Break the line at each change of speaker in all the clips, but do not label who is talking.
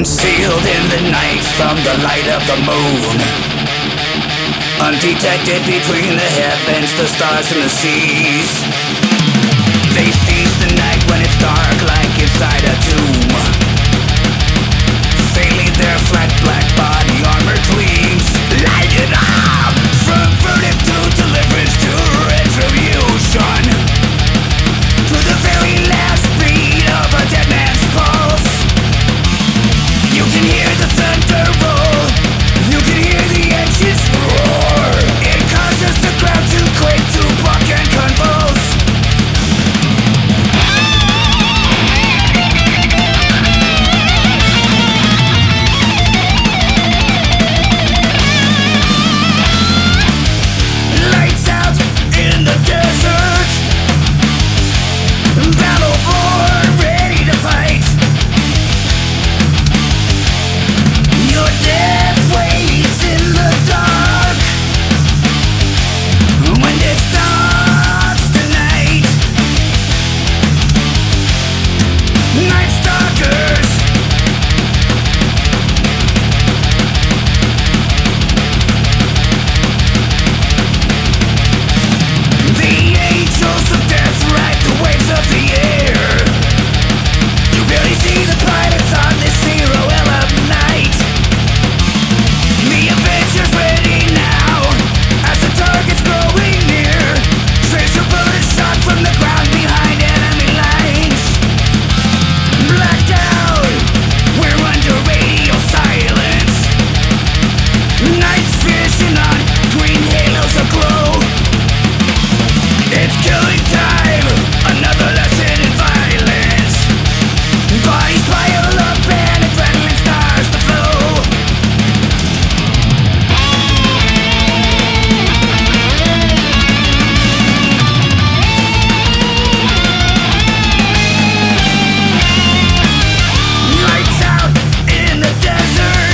Concealed in the night from the light of the moon, undetected between the heavens, the stars and the seas. They seize the night when it's dark like inside a tomb. They leave their flat black body armor gleams. Light it up! From verdict to deliverance to retribution, to the very last beat of a dead man's pulse. You can hear the thunder roll, you can hear the engines roar. It causes the ground to quake, to buck and convulse. Lights out in the desert, battle born, ready to fight. Your death waits in the dark when it starts tonight. Night Stalkers. The angels of death ride the waves of the air. You barely see the pilots on this zero element night. The Avengers ready now, as the target's growing near. Tracer bullets shot from the ground behind enemy lines. Blacked out, we're under radio silence. Night's vision on green halos aglow. It's killing time, another lesson in violence. Bodies pile up and adrenaline starts to flow. Lights out in the desert,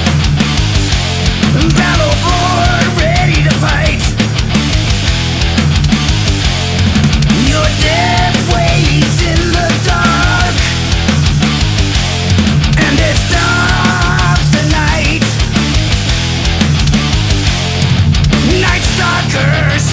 battle born, ready to fight. Your death waits in the dark, and it stops tonight. Night Stalkers.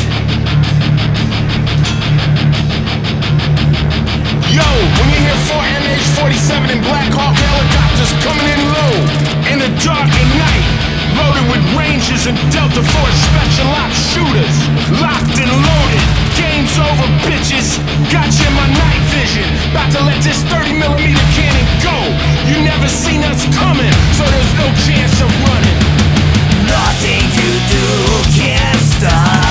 Yo, when you hear 4 MH-47 and Black Hawk helicopters coming in low, in the dark at night, loaded with Rangers and Delta Force special ops shooters, locked and loaded, game's over bitches, got you in my night vision, about to let this 30mm cannon go, you never seen us coming, so there's no chance of running.
Nothing you do can stop.